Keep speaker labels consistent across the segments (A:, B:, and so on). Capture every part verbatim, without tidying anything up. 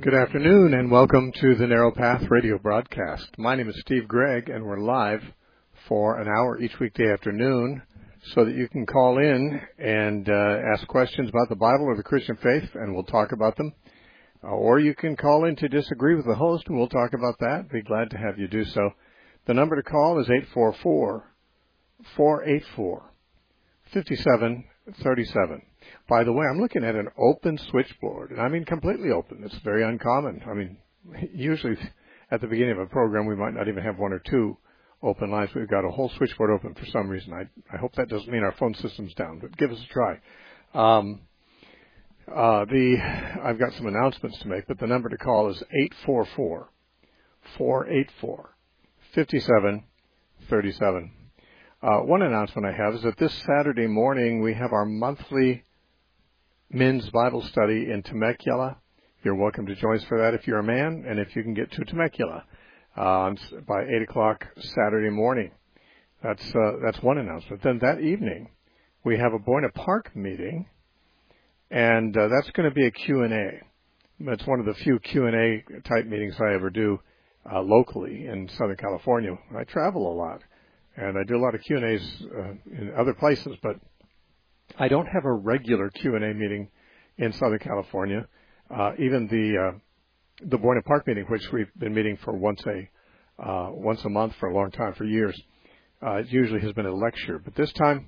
A: Good afternoon and welcome to the Narrow Path radio broadcast. My name is Steve Gregg and we're live for an hour each weekday afternoon so that you can call in and uh, ask questions about the Bible or the Christian faith and we'll talk about them. Uh, or you can call in to disagree with the host and we'll talk about that. Be glad to have you do so. The number to call is eight four four, four eight four, five seven three seven. By the way, I'm looking at an open switchboard, and I mean completely open. It's very uncommon. I mean, usually at the beginning of a program, we might not even have one or two open lines. We've got a whole switchboard open for some reason. I, I hope that doesn't mean our phone system's down, but give us a try. Um, uh, the I've got some announcements to make, but the number to call is eight four four, four eight four, five seven three seven. Uh, one announcement I have is that this Saturday morning we have our monthly men's Bible study in Temecula. You're welcome to join us for that if you're a man and if you can get to Temecula uh, by eight o'clock Saturday morning. That's uh, that's one announcement. Then that evening we have a Buena Park meeting, and uh, that's going to be a Q and A. It's one of the few Q and A type meetings I ever do uh, locally in Southern California. I travel a lot, and I do a lot of Q and A's uh, in other places, but I don't have a regular Q and A meeting in Southern California. Uh, even the uh, the Buena Park meeting, which we've been meeting for once a uh, once a month for a long time, for years, uh, it usually has been a lecture. But this time,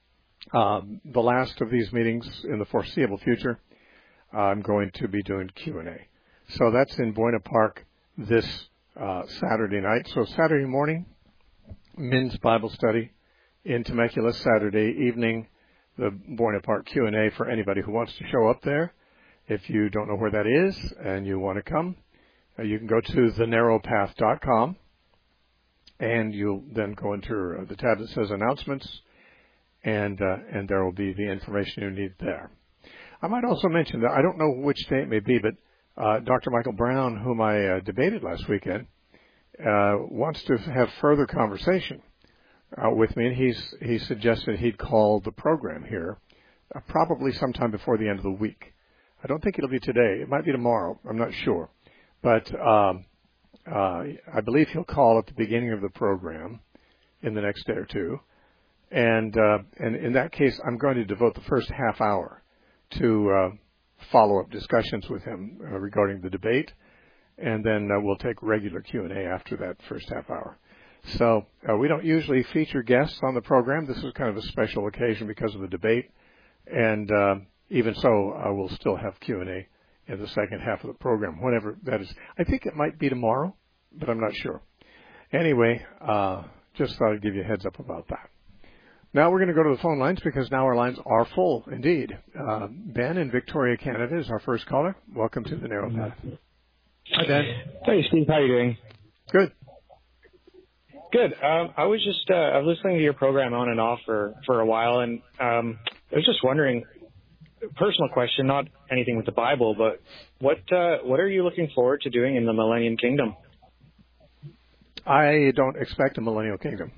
A: um, the last of these meetings in the foreseeable future, I'm going to be doing Q and A. So that's in Buena Park this uh, Saturday night. So Saturday morning, men's Bible study in Temecula. Saturday evening, the Buena Park Q and A for anybody who wants to show up there. If you don't know where that is and you want to come, uh, you can go to the narrow path dot com and you'll then go into uh, the tab that says announcements, and uh, and there will be the information you need there. I might also mention that I don't know which day it may be, but uh, Doctor Michael Brown, whom I uh, debated last weekend, uh, wants to have further conversation Uh, with me, and he's he suggested he'd call the program here uh, probably sometime before the end of the week. I don't think it'll be today. It might be tomorrow. I'm not sure, but um, uh, I believe he'll call at the beginning of the program in the next day or two, and uh, and in that case, I'm going to devote the first half hour to uh, follow-up discussions with him uh, regarding the debate, and then uh, we'll take regular Q and A after that first half hour. So uh, we don't usually feature guests on the program. This is kind of a special occasion because of the debate. And uh, even so, uh, we'll still have Q and A in the second half of the program, whenever that is. I think it might be tomorrow, but I'm not sure. Anyway, uh, just thought I'd give you a heads up about that. Now we're going to go to the phone lines because now our lines are full, indeed. Uh, Ben in Victoria, Canada is our first caller. Welcome to the Narrow Path. Hi, Ben.
B: Hey, Steve. How are you doing?
A: Good.
B: Good. Um, I was just uh, I was listening to your program on and off for, for a while, and um, I was just wondering, personal question, not anything with the Bible, but what uh, what are you looking forward to doing in the Millennium Kingdom?
A: I don't expect a Millennial Kingdom.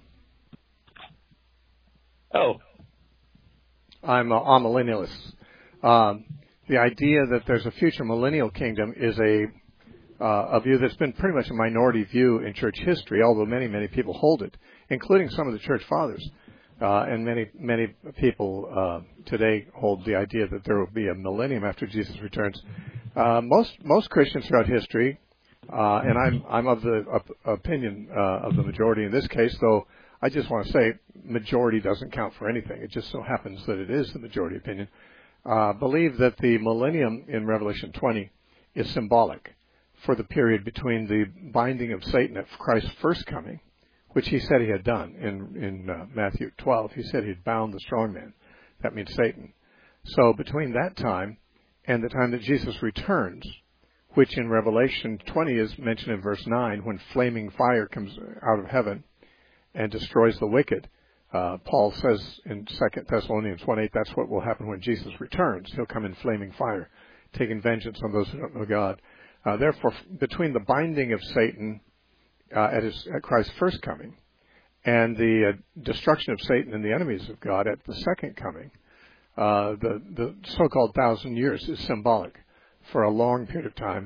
B: Oh.
A: I'm a, I'm a millennialist. Um, the idea that there's a future Millennial Kingdom is a Uh, a view that's been pretty much a minority view in church history, although many, many people hold it, including some of the church fathers. Uh, and many, many people uh, today hold the idea that there will be a millennium after Jesus returns. Uh, most most Christians throughout history, uh, and I'm I'm of the op- opinion uh, of the majority in this case, though I just want to say majority doesn't count for anything. It just so happens that it is the majority opinion. Uh, believe that the millennium in Revelation twenty is symbolic for the period between the binding of Satan at Christ's first coming, which he said he had done in, in uh, Matthew twelve. He said he'd bound the strong man. That means Satan. So between that time and the time that Jesus returns, which in Revelation twenty is mentioned in verse nine, when flaming fire comes out of heaven and destroys the wicked, uh, Paul says in Second Thessalonians one eight, that's what will happen when Jesus returns. He'll come in flaming fire, taking vengeance on those who don't know God. Uh, therefore, between the binding of Satan uh, at, his, at Christ's first coming and the uh, destruction of Satan and the enemies of God at the second coming, uh, the, the so-called thousand years is symbolic for a long period of time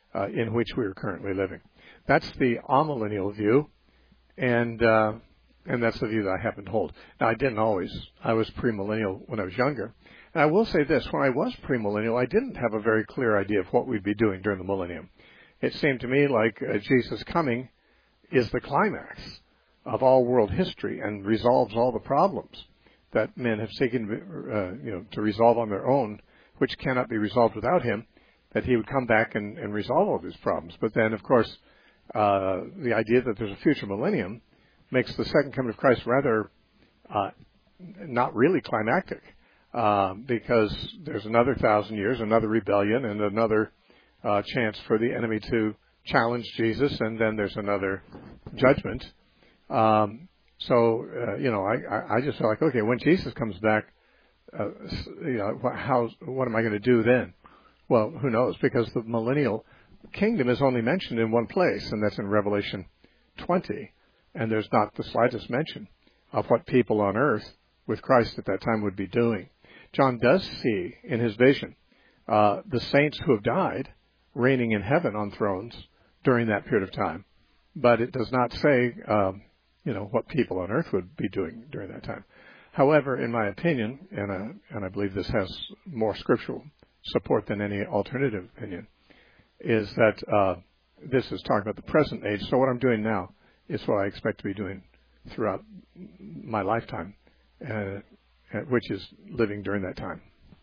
A: uh, in which we are currently living. That's the amillennial view, and uh, and that's the view that I happen to hold. Now, I didn't always. I was premillennial when I was younger. And I will say this, when I was premillennial, I didn't have a very clear idea of what we'd be doing during the millennium. It seemed to me like uh, Jesus coming is the climax of all world history and resolves all the problems that men have taken uh, you know, to resolve on their own, which cannot be resolved without him, that he would come back and, and resolve all these problems. But then, of course, uh, the idea that there's a future millennium makes the second coming of Christ rather uh, not really climactic, uh, because there's another thousand years, another rebellion, and another uh, chance for the enemy to challenge Jesus, and then there's another judgment. Um, so, uh, you know, I, I just feel like, okay, when Jesus comes back, uh, you know, how, what am I going to do then? Well, who knows? Because the millennial kingdom is only mentioned in one place, and that's in Revelation twenty. And there's not the slightest mention of what people on earth with Christ at that time would be doing. John does see in his vision uh, the saints who have died reigning in heaven on thrones during that period of time. But it does not say, um, you know, what people on earth would be doing during that time. However, in my opinion, and, uh, and I believe this has more scriptural support than any alternative opinion, is that uh, this is talking about the present age. So what I'm doing now is what I expect to be doing throughout my lifetime, uh, which is living during that time.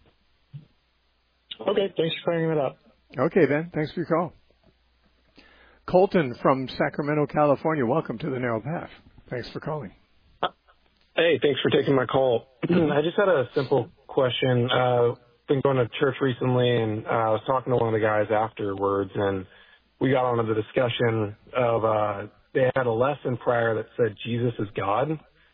B: Okay, thanks for clearing that up.
A: Okay, Ben, thanks for your call. Colton from Sacramento, California, welcome to the Narrow Path. Thanks for calling.
C: Hey, thanks for taking my call. I just had a simple question. Uh, been going to church recently, and uh, I was talking to one of the guys afterwards, and we got onto the discussion of uh, they had a lesson prior that said Jesus is God,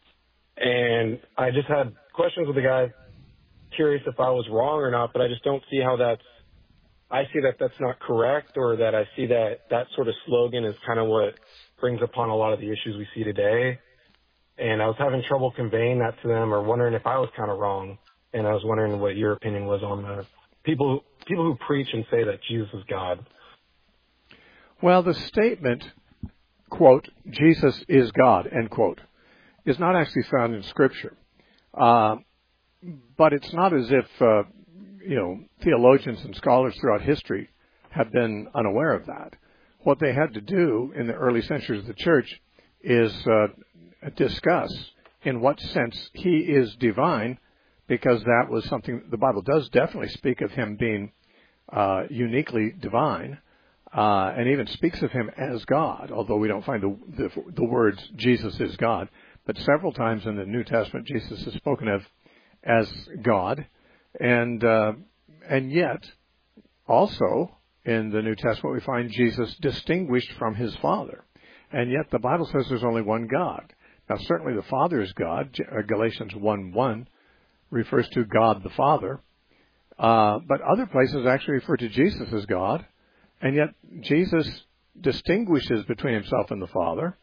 C: and I just had questions with the guy, curious if I was wrong or not, but I just don't see how that's, I see that that's not correct, or that I see that that sort of slogan is kind of what brings upon a lot of the issues we see today. And I was having trouble conveying that to them, or wondering if I was kind of wrong. And I was wondering what your opinion was on the people people who preach and say that Jesus is God.
A: Well, the statement, quote, Jesus is God, end quote, is not actually found in Scripture. Uh, but it's not as if, uh, you know, theologians and scholars throughout history have been unaware of that. What they had to do in the early centuries of the church is uh, discuss in what sense he is divine, because that was something the Bible does definitely speak of him being uh, uniquely divine, uh, and even speaks of him as God, although we don't find the, the, the words Jesus is God. But several times in the New Testament, Jesus is spoken of as God, and uh, and yet also in the New Testament we find Jesus distinguished from his Father, and yet the Bible says there's only one God. Now, certainly the Father is God. Galatians one one refers to God the Father, uh, but other places actually refer to Jesus as God, and yet Jesus distinguishes between himself and the Father,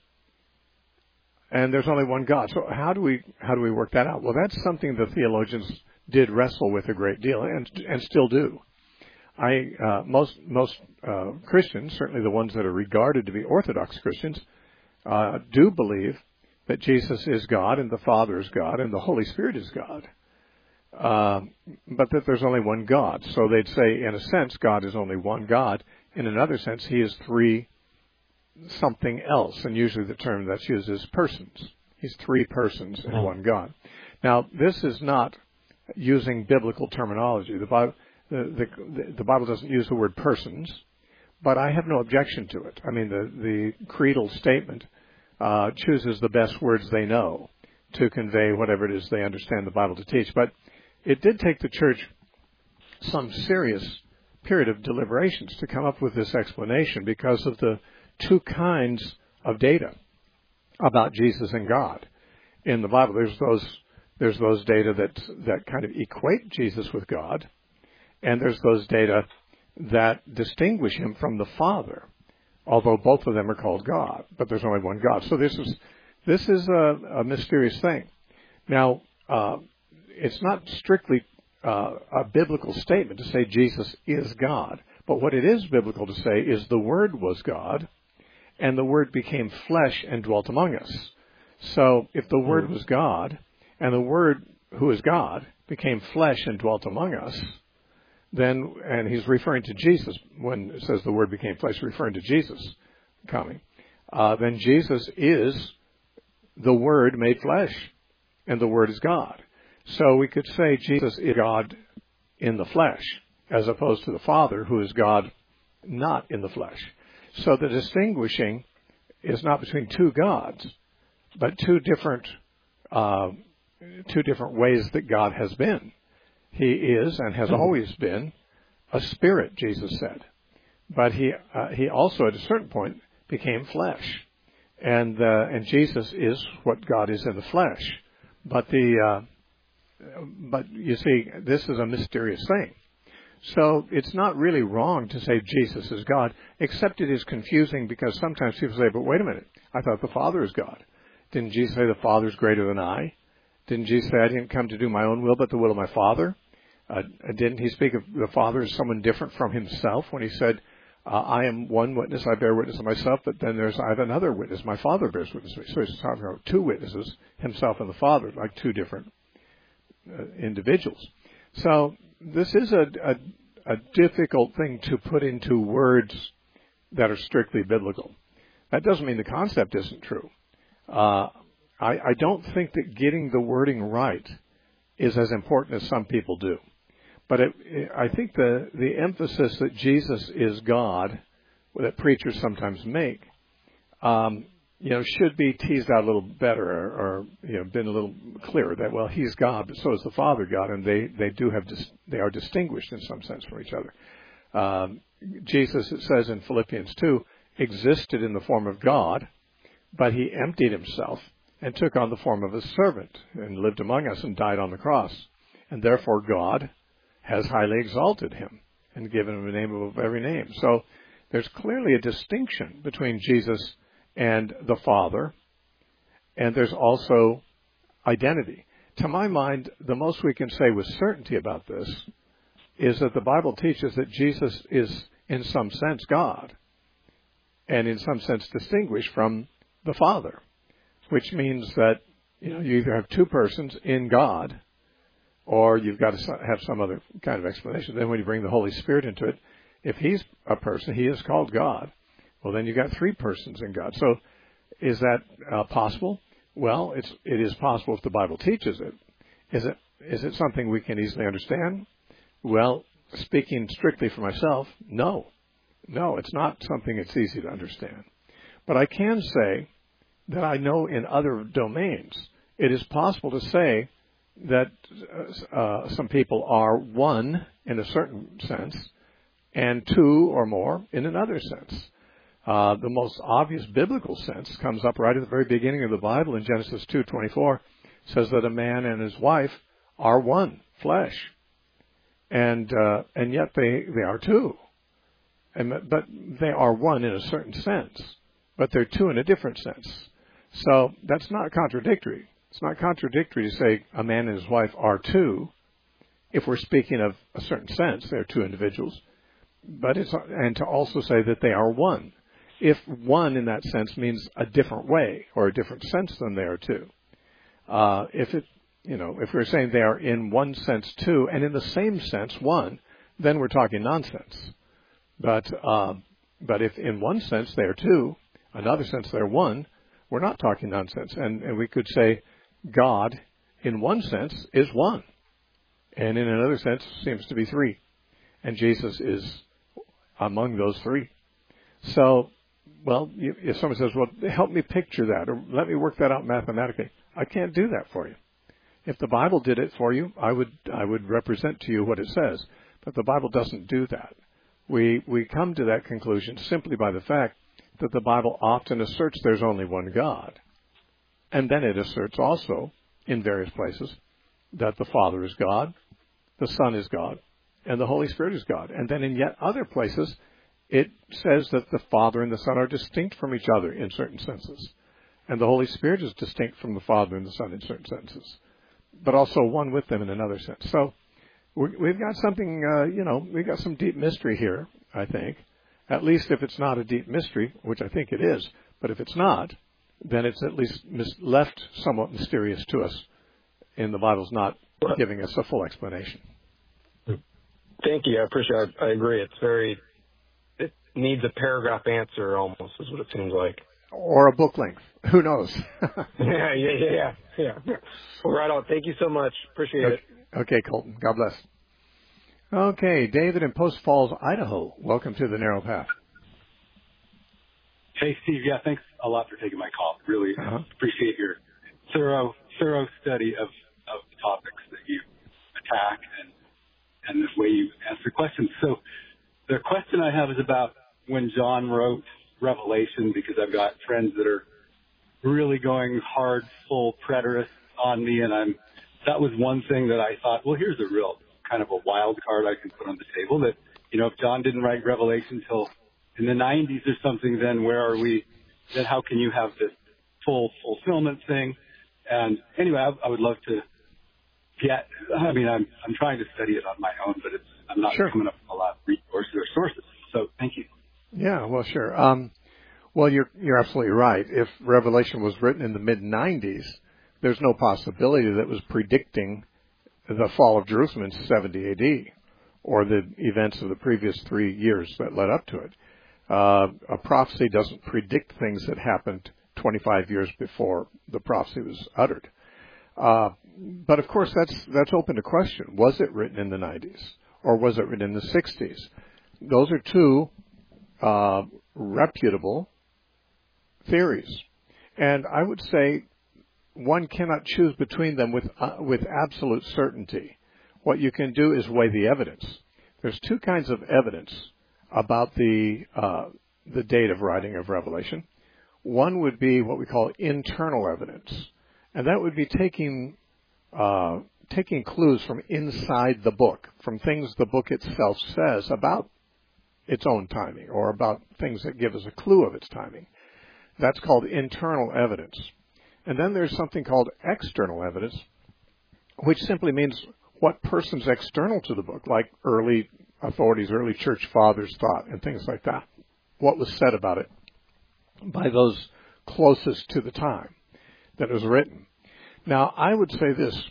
A: and there's only one God. So how do we how do we work that out? Well, that's something the theologians did wrestle with a great deal, and and still do. I uh, most most uh, Christians, certainly the ones that are regarded to be Orthodox Christians, uh, do believe that Jesus is God and the Father is God and the Holy Spirit is God, uh, but that there's only one God. So they'd say, in a sense, God is only one God. In another sense, he is three something else, and usually the term that's used is persons. He's three persons in one God. Now, this is not using biblical terminology. The Bible, the, the, the Bible doesn't use the word persons, but I have no objection to it. I mean, the, the creedal statement uh, chooses the best words they know to convey whatever it is they understand the Bible to teach. But it did take the church some serious period of deliberations to come up with this explanation because of the two kinds of data about Jesus and God in the Bible. There's those there's those data that that kind of equate Jesus with God, and there's those data that distinguish him from the Father, although both of them are called God, but there's only one God. So this is this is a, a mysterious thing. Now, uh, it's not strictly uh, a biblical statement to say Jesus is God, But what it is biblical to say is the Word was God, and the Word became flesh and dwelt among us. So if the Word was God, and the Word, who is God, became flesh and dwelt among us, then, and he's referring to Jesus when it says the Word became flesh, referring to Jesus coming, uh, then Jesus is the Word made flesh, and the Word is God. So we could say Jesus is God in the flesh, as opposed to the Father, who is God not in the flesh. So the distinguishing is not between two gods, but two different uh, two different ways that God has been. He is and has always been a spirit, Jesus said. But he uh, he also, at a certain point, became flesh. And uh, and Jesus is what God is in the flesh. But the uh, but you see, this is a mysterious thing. So it's not really wrong to say Jesus is God, except it is confusing because sometimes people say, but wait a minute, I thought the Father is God. Didn't Jesus say the Father is greater than I? Didn't Jesus say I didn't come to do my own will, but the will of my Father? Uh, didn't he speak of the Father as someone different from himself when he said, uh, I am one witness, I bear witness of myself, but then there's I have another witness, my Father bears witness of me. So he's talking about two witnesses, himself and the Father, like two different uh, individuals. So this is a, a, a difficult thing to put into words that are strictly biblical. That doesn't mean the concept isn't true. Uh, I, I don't think that getting the wording right is as important as some people do. But it, it, I think the, the emphasis that Jesus is God, that preachers sometimes make, um, you know, should be teased out a little better, or, or you know, been a little clearer that, well, he's God, but so is the Father God, and they, they do have dis- they are distinguished in some sense from each other. Um, Jesus, it says in Philippians two, existed in the form of God, but he emptied himself and took on the form of a servant and lived among us and died on the cross. And therefore God has highly exalted him and given him a name above every name. So there's clearly a distinction between Jesus and the Father, and there's also identity. To my mind, the most we can say with certainty about this is that the Bible teaches that Jesus is in some sense God, and in some sense distinguished from the Father, which means that, you know, you either have two persons in God, or you've got to have some other kind of explanation. Then when you bring the Holy Spirit into it, if he's a person, he is called God. Well, then you've got three persons in God. So is that uh, possible? Well, it's, it is possible if the Bible teaches it. Is it, is it something we can easily understand? Well, speaking strictly for myself, no. No, it's not something that's easy to understand. But I can say that I know in other domains it is possible to say that uh, some people are one in a certain sense and two or more in another sense. Uh, the most obvious biblical sense comes up right at the very beginning of the Bible in Genesis two twenty-four. It says that a man and his wife are one flesh, and uh, and yet they they are two, and but they are one in a certain sense, but they're two in a different sense. So that's not contradictory. It's not contradictory to say a man and his wife are two, if we're speaking of a certain sense, they're two individuals, but it's and to also say that they are one, if one in that sense means a different way or a different sense than they are two. Uh, if it, you know, if we're saying they are in one sense two and in the same sense one, then we're talking nonsense. But uh, but if in one sense they are two, another sense they're one, we're not talking nonsense. And, and we could say God, in one sense, is one, and in another sense seems to be three, and Jesus is among those three. So, well, if someone says, well, help me picture that, or let me work that out mathematically, I can't do that for you. If the Bible did it for you, I would I would represent to you what it says, but the Bible doesn't do that. We we come to that conclusion simply by the fact that the Bible often asserts there's only one God. And then it asserts also, in various places, that the Father is God, the Son is God, and the Holy Spirit is God. And then in yet other places, it says that the Father and the Son are distinct from each other in certain senses. And the Holy Spirit is distinct from the Father and the Son in certain senses, but also one with them in another sense. So we've got something, uh, you know, we've got some deep mystery here. I think, at least if it's not a deep mystery, which I think it is. But if it's not, then it's at least mis- left somewhat mysterious to us, and the Bible's not giving us a full explanation.
C: Thank you. I appreciate it. I agree. It's very, it needs a paragraph answer almost, is what it seems like.
A: Or a book length. Who knows?
C: yeah, yeah, yeah, yeah, yeah. Well, right on. Thank you so much. Appreciate
A: okay.
C: it.
A: Okay, Colton. God bless. Okay, David in Post Falls, Idaho. Welcome to the Narrow Path.
D: Hey, Steve. Yeah, thanks a lot for taking my call. Really uh-huh. appreciate your thorough, thorough study of, of the topics that you attack and and the way you answer questions. So the question I have is about when John wrote Revelation, because I've got friends that are really going hard, full preterists on me, and I'm that was one thing that I thought, well, here's a real kind of a wild card I can put on the table that, you know, if John didn't write Revelation till in the nineties or something, then where are we? Then how can you have this full fulfillment thing? And anyway, I, I would love to get, I mean, I'm I'm trying to study it on my own, but it's I'm not
A: sure.
D: coming up with a lot of resources or sources. So thank you.
A: Yeah, well, sure. Um, well, you're you're absolutely right. If Revelation was written in the mid nineties, there's no possibility that it was predicting the fall of Jerusalem in seventy A D or the events of the previous three years that led up to it. Uh, a prophecy doesn't predict things that happened twenty-five years before the prophecy was uttered. Uh, but of course, that's that's open to question. Was it written in the nineties or was it written in the sixties? Those are two uh, reputable theories, and I would say one cannot choose between them with uh, with absolute certainty. What you can do is weigh the evidence. There's two kinds of evidence about the uh, the date of writing of Revelation. One would be what we call internal evidence, and that would be taking uh, taking clues from inside the book, from things the book itself says about its own timing, or about things that give us a clue of its timing. That's called internal evidence. And then there's something called external evidence, which simply means what persons external to the book, like early authorities, early church fathers thought, and things like that. What was said about it by those closest to the time that it was written. Now, I would say this,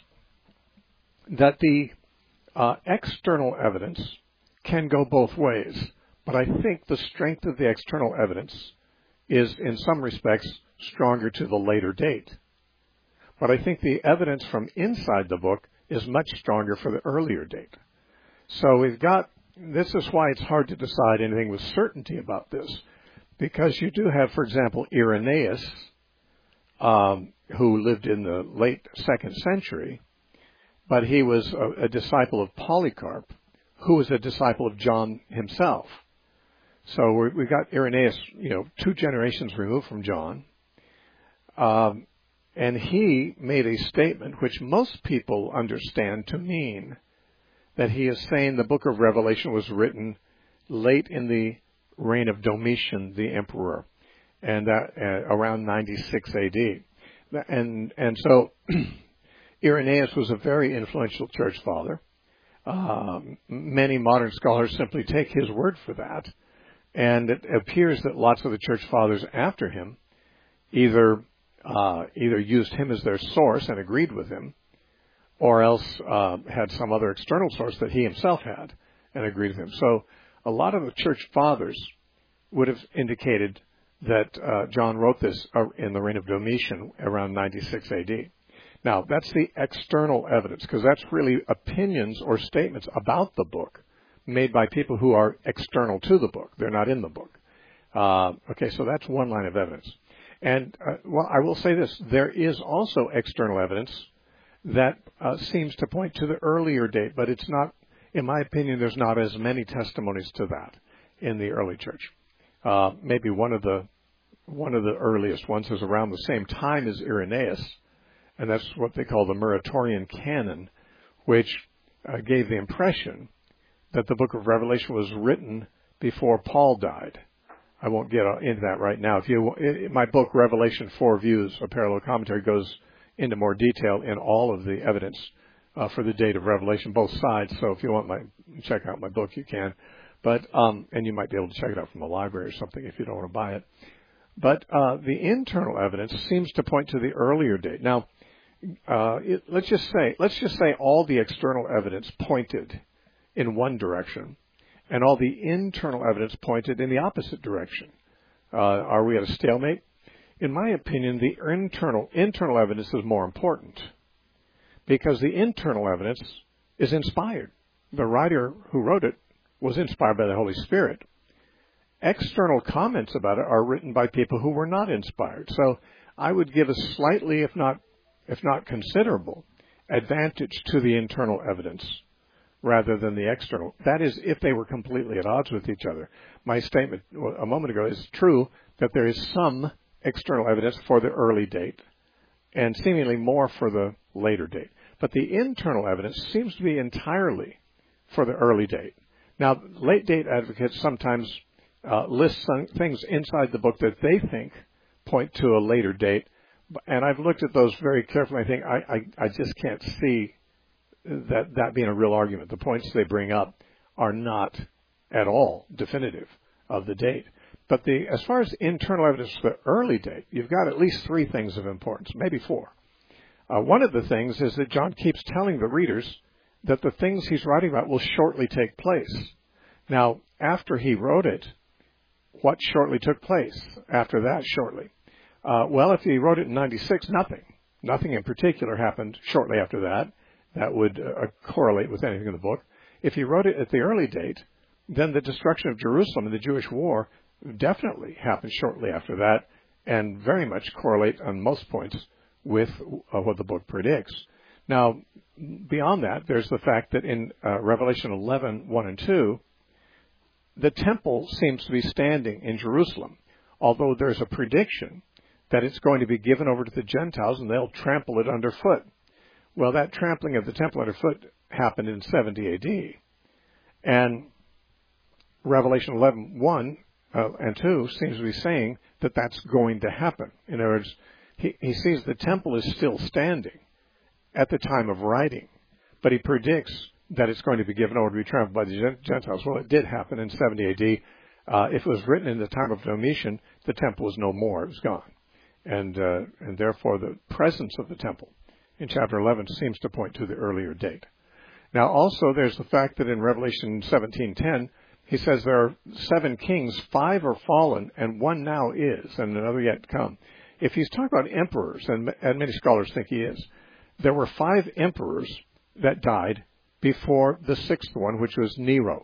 A: that the uh, external evidence can go both ways, but I think the strength of the external evidence is, in some respects, stronger to the later date. But I think the evidence from inside the book is much stronger for the earlier date. So we've got, this is why it's hard to decide anything with certainty about this, because you do have, for example, Irenaeus, um, who lived in the late second century, but he was a, a disciple of Polycarp, who was a disciple of John himself. So we're, we've got Irenaeus, you know, two generations removed from John. Um, and he made a statement which most people understand to mean that he is saying the book of Revelation was written late in the reign of Domitian, the emperor, and that uh, around ninety-six A D. And and so Irenaeus was a very influential church father. Um, many modern scholars simply take his word for that. And it appears that lots of the church fathers after him either uh, either used him as their source and agreed with him, or else uh, had some other external source that he himself had and agreed with him. So a lot of the church fathers would have indicated that uh, John wrote this in the reign of Domitian around ninety-six A D. Now, that's the external evidence, because that's really opinions or statements about the book made by people who are external to the book. They're not in the book. Uh, okay, so that's one line of evidence. And, uh, well, I will say this. There is also external evidence that uh, seems to point to the earlier date, but it's not, in my opinion, there's not as many testimonies to that in the early church. Uh, maybe one of the one of the earliest ones is around the same time as Irenaeus, and that's what they call the Muratorian canon, which uh, gave the impression that the book of Revelation was written before Paul died. I won't get into that right now. If you, in my book, Revelation Four Views, a parallel commentary, goes into more detail in all of the evidence uh, for the date of Revelation, both sides. So if you want my check out my book, you can. But um, and you might be able to check it out from the library or something if you don't want to buy it. But uh, the internal evidence seems to point to the earlier date. Now, uh, it, let's just say let's just say all the external evidence pointed in one direction, and all the internal evidence pointed in the opposite direction. Uh, are we at a stalemate? In my opinion, the internal internal evidence is more important because the internal evidence is inspired. The writer who wrote it was inspired by the Holy Spirit. External comments about it are written by people who were not inspired. So I would give a slightly, if not if not considerable, advantage to the internal evidence rather than the external. That is, if they were completely at odds with each other. My statement a moment ago is true that there is some external evidence for the early date and seemingly more for the later date. But the internal evidence seems to be entirely for the early date. Now, late date advocates sometimes uh, list some things inside the book that they think point to a later date, and I've looked at those very carefully. I think I, I, I just can't see that that being a real argument. The points they bring up are not at all definitive of the date. But the as far as internal evidence for the early date, you've got at least three things of importance, maybe four. Uh, one of the things is that John keeps telling the readers that the things he's writing about will shortly take place. Now, after he wrote it, what shortly took place after that shortly? Uh, well, if he wrote it in ninety-six, nothing. Nothing in particular happened shortly after that that would uh, correlate with anything in the book. If he wrote it at the early date, then the destruction of Jerusalem and the Jewish war definitely happened shortly after that and very much correlate on most points with uh, what the book predicts. Now, beyond that, there's the fact that in uh, Revelation eleven, one and two, the temple seems to be standing in Jerusalem, although there's a prediction that it's going to be given over to the Gentiles and they'll trample it underfoot. Well, that trampling of the temple underfoot happened in seventy A D. And Revelation eleven, one uh, and two seems to be saying that that's going to happen. In other words, he, he sees the temple is still standing at the time of writing, but he predicts that it's going to be given over to be trampled by the Gentiles. Well, it did happen in seventy A D. Uh, if it was written in the time of Domitian, the temple was no more. It was gone. And, uh, and therefore the presence of the temple in chapter eleven seems to point to the earlier date. Now, also, there's the fact that in Revelation seventeen ten, he says there are seven kings, five are fallen, and one now is, and another yet to come. If he's talking about emperors, and, and many scholars think he is, there were five emperors that died before the sixth one, which was Nero.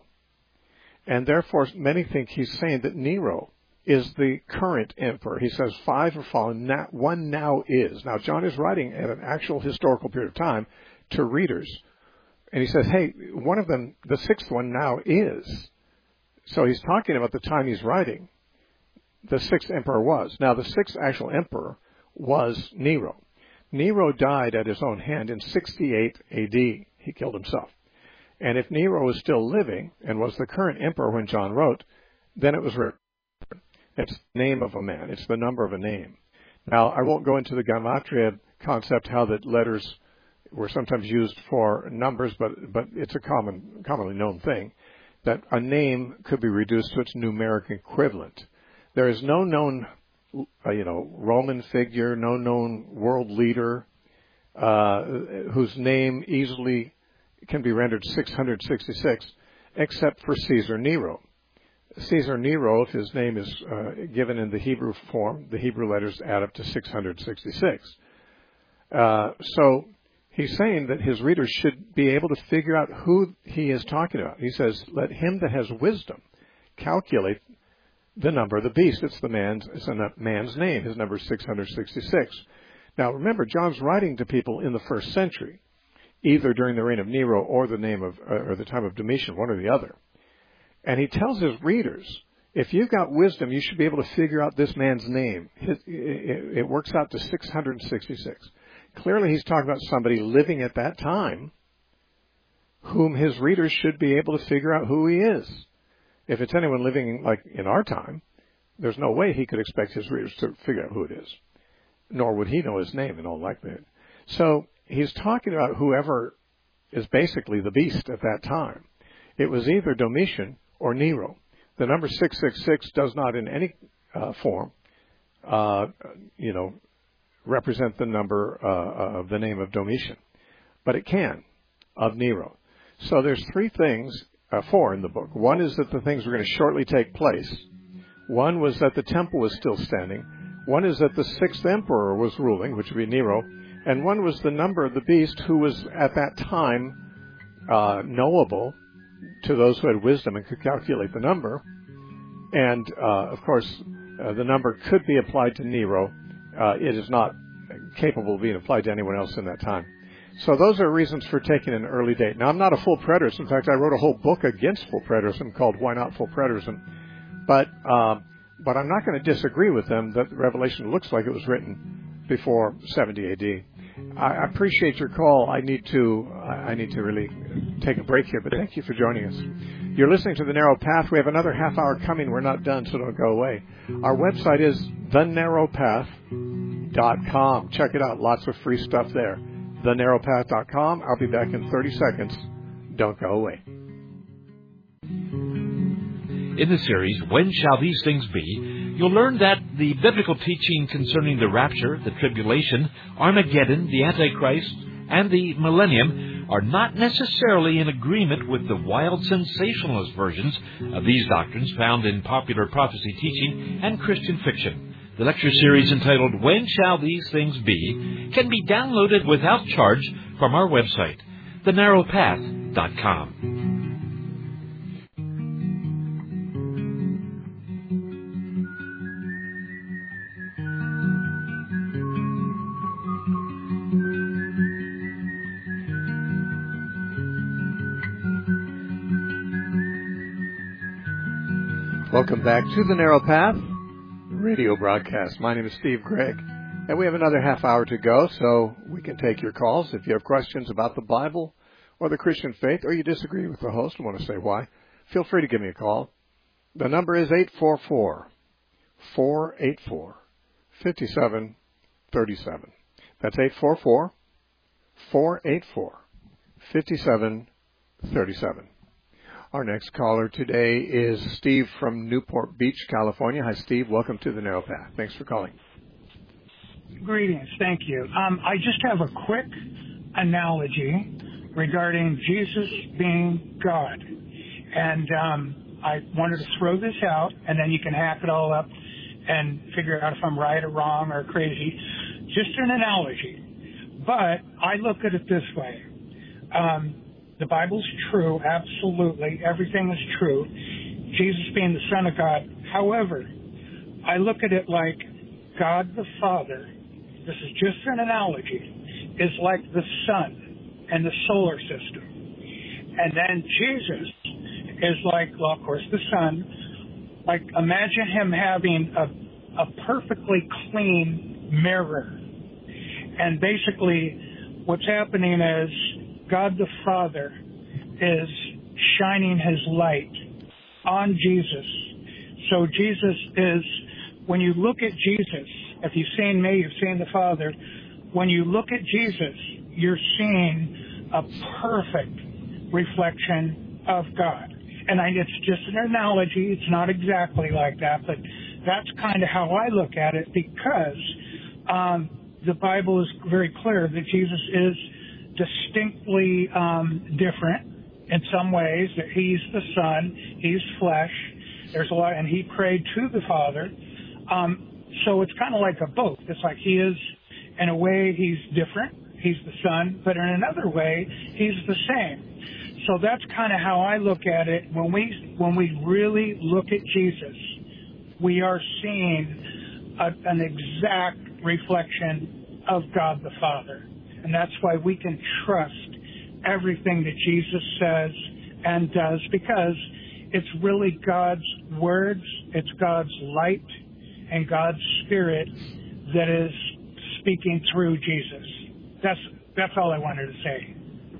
A: And therefore, many think he's saying that Nero is the current emperor. He says five are fallen, one now is. Now, John is writing at an actual historical period of time to readers. And he says, hey, one of them, the sixth one now is. So he's talking about the time he's writing. The sixth emperor was. Now, the sixth actual emperor was Nero. Nero died at his own hand in sixty-eight A D. He killed himself. And if Nero was still living and was the current emperor when John wrote, then it was written. It's the name of a man. It's the number of a name. Now, I won't go into the Gematria concept, how the letters were sometimes used for numbers, but, but it's a common, commonly known thing, that a name could be reduced to its numeric equivalent. There is no known, uh, you know, Roman figure, no known world leader uh, whose name easily can be rendered six hundred sixty-six, except for Caesar Nero. Caesar Nero, if his name is uh, given in the Hebrew form, the Hebrew letters add up to six hundred sixty-six. Uh, so he's saying that his readers should be able to figure out who he is talking about. He says, let him that has wisdom calculate the number of the beast. It's the man's, it's a man's name. His number is six hundred sixty-six. Now remember, John's writing to people in the first century, either during the reign of Nero or the name of, uh, or the time of Domitian, one or the other. And he tells his readers, if you've got wisdom, you should be able to figure out this man's name. His, it, it works out to six hundred sixty-six. Clearly he's talking about somebody living at that time whom his readers should be able to figure out who he is. If it's anyone living like in our time, there's no way he could expect his readers to figure out who it is. Nor would he know his name in all likelihood. So he's talking about whoever is basically the beast at that time. It was either Domitian or Nero. The number six six six does not in any uh, form, uh, you know, represent the number uh, of the name of Domitian, but it can, of Nero. So there's three things, uh, four in the book. One is that the things were going to shortly take place. One was that the temple was still standing. One is that the sixth emperor was ruling, which would be Nero. And one was the number of the beast, who was at that time uh, knowable to those who had wisdom and could calculate the number. And, uh, of course, uh, the number could be applied to Nero. Uh, it is not capable of being applied to anyone else in that time. So those are reasons for taking an early date. Now, I'm not a full preterist. In fact, I wrote a whole book against full preterism called Why Not Full Preterism. But uh, but I'm not going to disagree with them that Revelation looks like it was written before seventy A D. I appreciate your call. I need to I need to really take a break here, but thank you for joining us. You're listening to The Narrow Path. We have another half hour coming. We're not done, so don't go away. Our website is the narrow path dot com. Check it out. Lots of free stuff there. the narrow path dot com. I'll be back in thirty seconds. Don't go away.
E: In the series, When Shall These Things Be?, you'll learn that the biblical teaching concerning the rapture, the tribulation, Armageddon, the Antichrist, and the millennium are not necessarily in agreement with the wild sensationalist versions of these doctrines found in popular prophecy teaching and Christian fiction. The lecture series entitled When Shall These Things Be? Can be downloaded without charge from our website, the narrow path dot com.
A: Welcome back to The Narrow Path radio broadcast. My name is Steve Gregg, and we have another half hour to go, so we can take your calls. If you have questions about the Bible or the Christian faith, or you disagree with the host and want to say why, feel free to give me a call. The number is eight four four, four eight four, five seven three seven. That's eight four four, four eight four, five seven three seven. Our next caller today is Steve from Newport Beach, California. Hi, Steve. Welcome to The Narrow Path. Thanks for calling.
F: Greetings. Thank you. Um, I just have a quick analogy regarding Jesus being God. And um, I wanted to throw this out, and then you can hack it all up and figure out if I'm right or wrong or crazy. Just an analogy. But I look at it this way. Um, The Bible's true, absolutely. Everything is true. Jesus being the Son of God. However, I look at it like God the Father, this is just an analogy, is like the sun and the solar system. And then Jesus is like, well, of course, the sun. Like, imagine him having a, a perfectly clean mirror. And basically, what's happening is God the Father is shining his light on Jesus. So Jesus is, when you look at Jesus, if you've seen me, you've seen the Father. When you look at Jesus, you're seeing a perfect reflection of God. And I, it's just an analogy. It's not exactly like that, but that's kind of how I look at it, because um, the Bible is very clear that Jesus is distinctly um, different in some ways, that he's the Son, he's flesh, there's a lot, and he prayed to the Father. Um, so it's kind of like a both. It's like he is, in a way, he's different, he's the Son, but in another way, he's the same. So that's kind of how I look at it. When we when we really look at Jesus, we are seeing a, an exact reflection of God the Father. And that's why we can trust everything that Jesus says and does, because it's really God's words, it's God's light, and God's Spirit that is speaking through Jesus. That's that's all I wanted to say.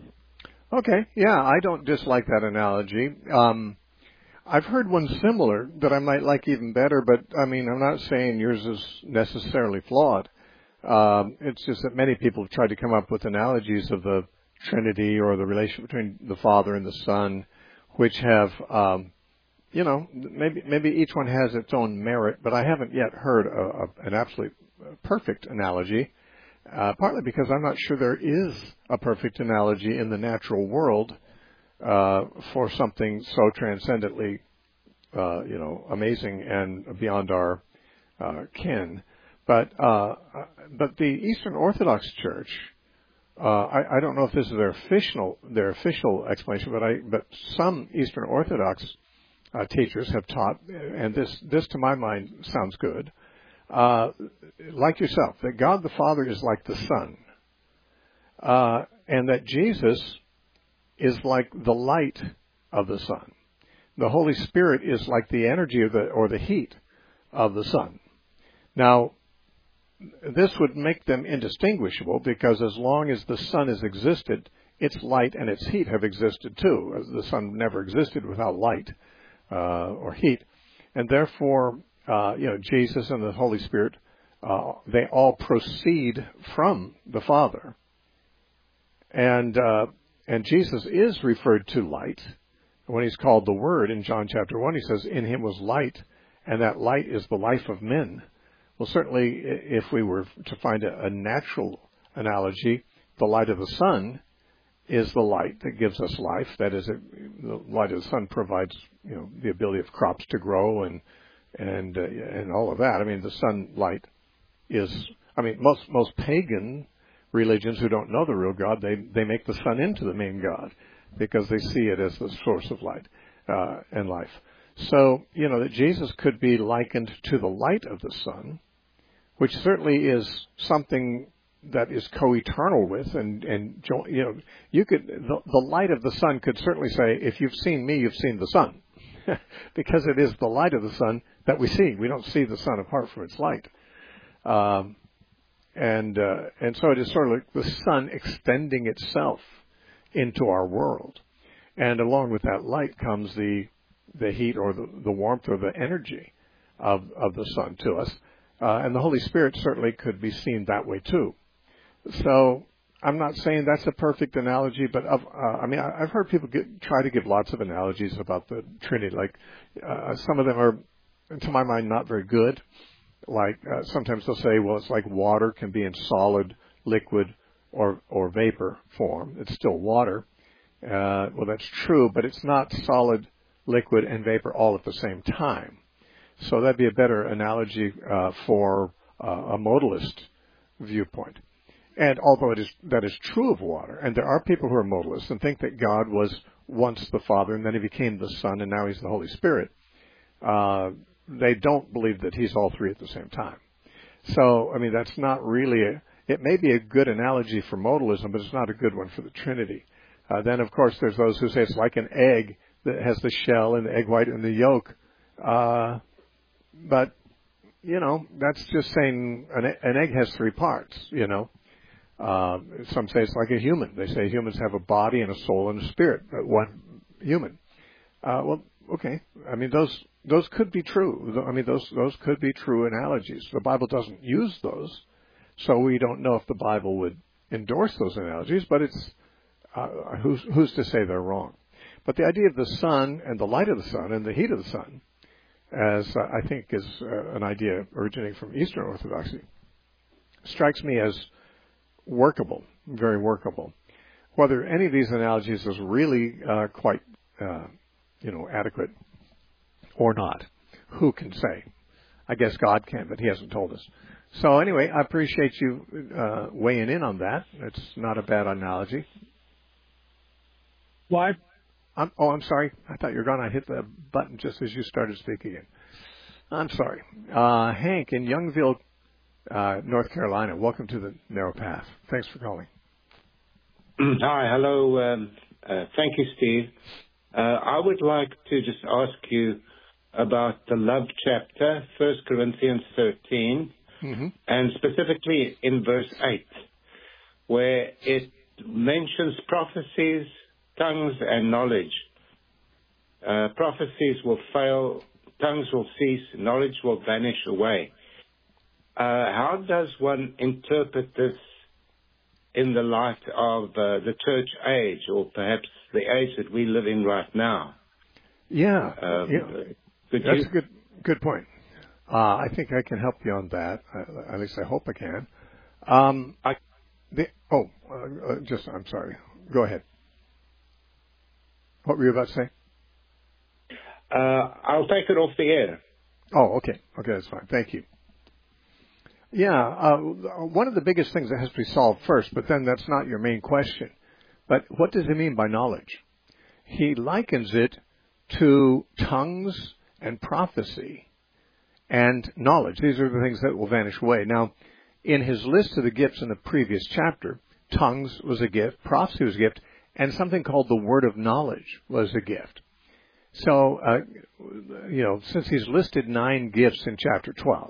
A: Okay, yeah, I don't dislike that analogy. Um, I've heard one similar that I might like even better, but I mean, I'm not saying yours is necessarily flawed. Um, it's just that many people have tried to come up with analogies of the Trinity or the relation between the Father and the Son, which have um, you know, maybe maybe each one has its own merit, but I haven't yet heard a, a, an absolute perfect analogy, uh, partly because I'm not sure there is a perfect analogy in the natural world uh, for something so transcendently, uh, you know, amazing and beyond our uh, ken. But uh, but the Eastern Orthodox Church, uh, I, I don't know if this is their official their official explanation, but I but some Eastern Orthodox uh, teachers have taught, and this this to my mind sounds good, uh, like yourself, that God the Father is like the Son, uh, and that Jesus is like the light of the sun. The Holy Spirit is like the energy of the or the heat of the sun. Now, this would make them indistinguishable because as long as the sun has existed, its light and its heat have existed too. As the sun never existed without light uh, or heat, and therefore, uh, you know, Jesus and the Holy Spirit, uh, they all proceed from the Father, and uh, and Jesus is referred to light when he's called the Word in John chapter one. He says, "In him was light, and that light is the life of men." Well, certainly, if we were to find a, a natural analogy, the light of the sun is the light that gives us life. That is, it, the light of the sun provides, you know, the ability of crops to grow and and uh, and all of that. I mean, the sunlight is. I mean, most most pagan religions who don't know the real God, they they make the sun into the main God because they see it as the source of light uh, and life. So, you know, that Jesus could be likened to the light of the sun, which certainly is something that is co-eternal with, and, and you know, you could, the, the light of the sun could certainly say, if you've seen me, you've seen the sun, because it is the light of the sun that we see. We don't see the sun apart from its light. Um, and, uh, and so it is sort of like the sun extending itself into our world. And along with that light comes the the heat or the, the warmth or the energy of, of the sun to us. Uh, and the Holy Spirit certainly could be seen that way too. So I'm not saying that's a perfect analogy, but of, uh, I mean, I, I've heard people get, try to give lots of analogies about the Trinity. Like uh, some of them are, to my mind, not very good. Like uh, sometimes they'll say, well, it's like water can be in solid, liquid, or, or vapor form. It's still water. Uh, well, that's true, but it's not solid, liquid, and vapor all at the same time. So that'd be a better analogy uh, for uh, a modalist viewpoint. And although it is, that is true of water, and there are people who are modalists and think that God was once the Father and then he became the Son and now he's the Holy Spirit, uh, they don't believe that he's all three at the same time. So, I mean, that's not really a, it may be a good analogy for modalism, but it's not a good one for the Trinity. Uh, then, of course, there's those who say it's like an egg that has the shell and the egg white and the yolk. Uh, but, you know, that's just saying an, an egg has three parts, you know. Uh, some say it's like a human. They say humans have a body and a soul and a spirit, but one human. Uh, well, okay. I mean, those those could be true. I mean, those those could be true analogies. The Bible doesn't use those, so we don't know if the Bible would endorse those analogies, but it's uh, who's who's to say they're wrong. But the idea of the sun and the light of the sun and the heat of the sun, as uh, I think is uh, an idea originating from Eastern Orthodoxy, strikes me as workable, very workable. Whether any of these analogies is really uh, quite, uh, you know, adequate or not, who can say? I guess God can, but he hasn't told us. So anyway, I appreciate you uh, weighing in on that. It's not a bad analogy.
F: Why?
A: I'm, oh, I'm sorry. I thought you were gone. I hit the button just as you started speaking again. I'm sorry. Uh, Hank in Youngville, uh, North Carolina. Welcome to the Narrow Path. Thanks for calling.
G: Hi. Hello. Um, uh, thank you, Steve. Uh, I would like to just ask you about the love chapter, First Corinthians thirteen, mm-hmm. and specifically in verse eight, where it mentions prophecies, tongues, and knowledge. Uh, prophecies will fail, tongues will cease, knowledge will vanish away. Uh, how does one interpret this in the light of uh, the church age, or perhaps the age that we live in right now?
A: Yeah,
G: Um,
A: yeah.
G: Could
A: That's
G: you?
A: a good good point. Uh, I think I can help you on that. Uh, at least I hope I can. Um,
G: I,
A: the, oh, uh, uh, just I'm sorry. Go ahead. What were you about to say?
G: uh, I'll take it off the air.
A: Oh, okay. Okay, that's fine. Thank you. Yeah, uh, one of the biggest things that has to be solved first, but then that's not your main question. But what does he mean by knowledge? He likens it to tongues and prophecy and knowledge. These are the things that will vanish away. Now, in his list of the gifts in the previous chapter, tongues was a gift, prophecy was a gift, and something called the word of knowledge was a gift. So, uh, you know, since he's listed nine gifts in chapter twelve,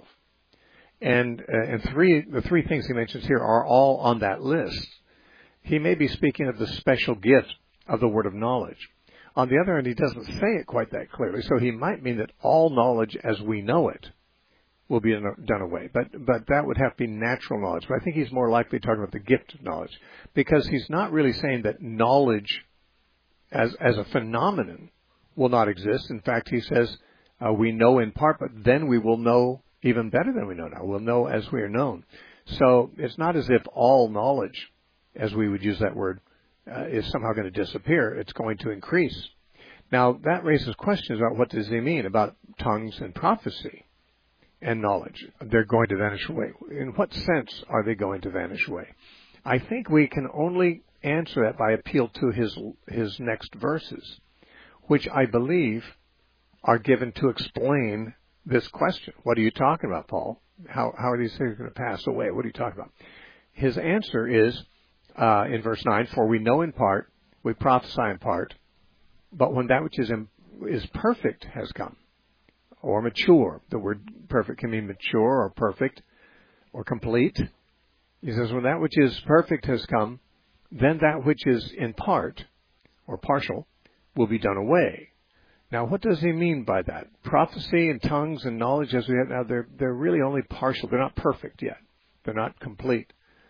A: and uh, and three the three things he mentions here are all on that list, he may be speaking of the special gift of the word of knowledge. On the other hand, he doesn't say it quite that clearly, so he might mean that all knowledge as we know it will be done away. But but that would have to be natural knowledge. But I think he's more likely talking about the gift of knowledge, because he's not really saying that knowledge as as a phenomenon will not exist. In fact, he says uh, we know in part, but then we will know even better than we know now. We'll know as we are known. So it's not as if all knowledge, as we would use that word, uh, is somehow going to disappear. It's going to increase. Now, that raises questions about what does he mean about tongues and prophecy and knowledge. They're going to vanish away. In what sense are they going to vanish away? I think we can only answer that by appeal to his his next verses, which I believe are given to explain this question. What are you talking about, Paul? How how are these things going to pass away? What are you talking about? His answer is uh, in verse nine, for we know in part, we prophesy in part, but when that which is in, is perfect has come, or mature. The word perfect can mean mature or perfect or complete. He says, when that which is perfect has come, then that which is in part or partial will be done away. Now, what does he mean by that? Prophecy and tongues and knowledge as we have now, they're, they're really only partial. They're not perfect yet. They're not complete.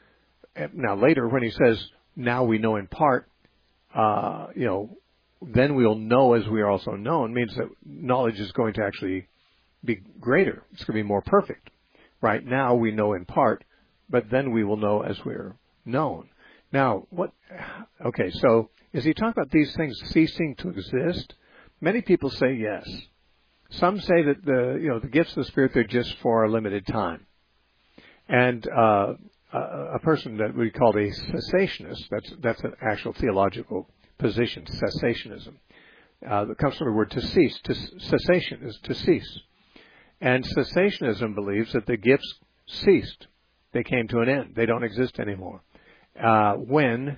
A: Now, later when he says, now we know in part, uh, you know, then we'll know as we are also known, means that knowledge is going to actually be greater. It's going to be more perfect. Right now we know in part, but then we will know as we're known. Now, what, okay, so is he talking about these things ceasing to exist? Many people say yes. Some say that the, you know, the gifts of the Spirit, they're just for a limited time. And, uh, a, a person that we call a cessationist, that's, that's an actual theological position, cessationism. Uh, that comes from the word to cease. To, cessation is to cease. And cessationism believes that the gifts ceased. They came to an end. They don't exist anymore. Uh, when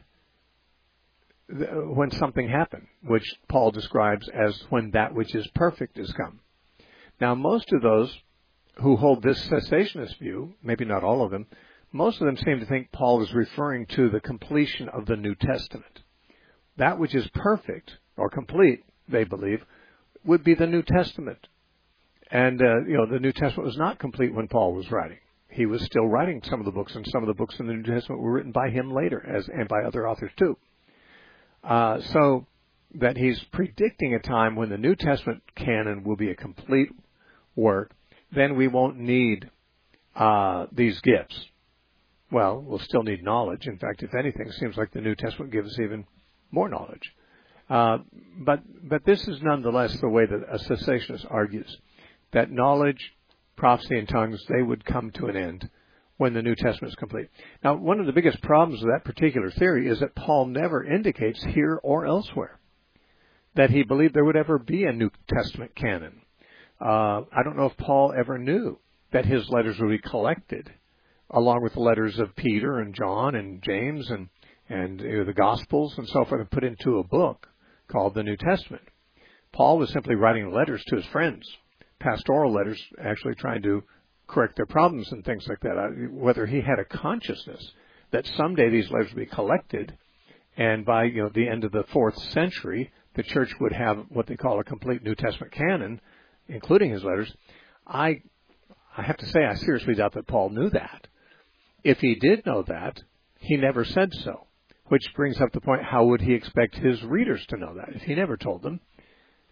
A: when something happened, which Paul describes as when that which is perfect is come. Now, most of those who hold this cessationist view, maybe not all of them, most of them seem to think Paul is referring to the completion of the New Testament. That which is perfect or complete, they believe, would be the New Testament. And, uh, you know, the New Testament was not complete when Paul was writing. He was still writing some of the books, and some of the books in the New Testament were written by him later, as and by other authors too. Uh, so that he's predicting a time when the New Testament canon will be a complete work, then we won't need uh, these gifts. Well, we'll still need knowledge. In fact, if anything, it seems like the New Testament gives us even more knowledge. Uh, but but this is nonetheless the way that a cessationist argues, that knowledge, prophecy, and tongues, they would come to an end when the New Testament is complete. Now, one of the biggest problems with that particular theory is that Paul never indicates here or elsewhere that he believed there would ever be a New Testament canon. Uh, I don't know if Paul ever knew that his letters would be collected along with the letters of Peter and John and James and, and you know, the Gospels and so forth, and put into a book called the New Testament. Paul was simply writing letters to his friends, pastoral letters, actually trying to correct their problems and things like that. Whether he had a consciousness that someday these letters would be collected, and by you know the end of the fourth century, the church would have what they call a complete New Testament canon, including his letters, I I have to say I seriously doubt that Paul knew that. If he did know that, he never said so, which brings up the point, how would he expect his readers to know that if he never told them?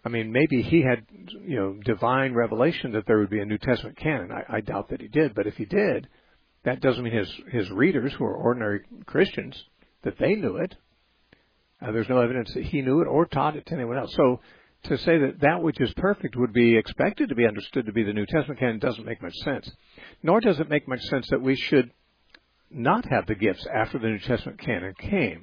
A: I mean, maybe he had, you know, divine revelation that there would be a New Testament canon. I, I doubt that he did, but if he did, that doesn't mean his, his readers, who are ordinary Christians, that they knew it. Uh, there's no evidence that he knew it or taught it to anyone else. So to say that that which is perfect would be expected to be understood to be the New Testament canon doesn't make much sense. Nor does it make much sense that we should not have the gifts after the New Testament canon came.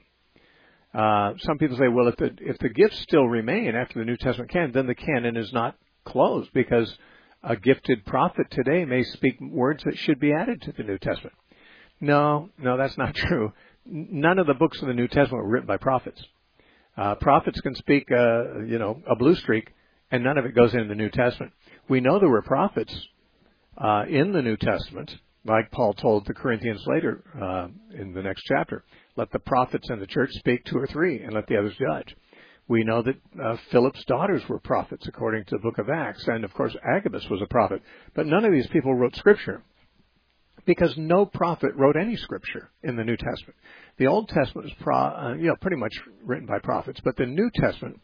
A: Uh, some people say, well, if the, if the gifts still remain after the New Testament canon, then the canon is not closed, because a gifted prophet today may speak words that should be added to the New Testament. No, no, that's not true. None of the books of the New Testament were written by prophets. Uh, prophets can speak, uh, you know, a blue streak, and none of it goes into the New Testament. We know there were prophets uh, in the New Testament, like Paul told the Corinthians later uh, in the next chapter. Let the prophets in the church speak, two or three, and let the others judge. We know that uh, Philip's daughters were prophets, according to the book of Acts, and of course Agabus was a prophet. But none of these people wrote Scripture, because no prophet wrote any Scripture in the New Testament. The Old Testament is pro, uh, you know, pretty much written by prophets, but the New Testament,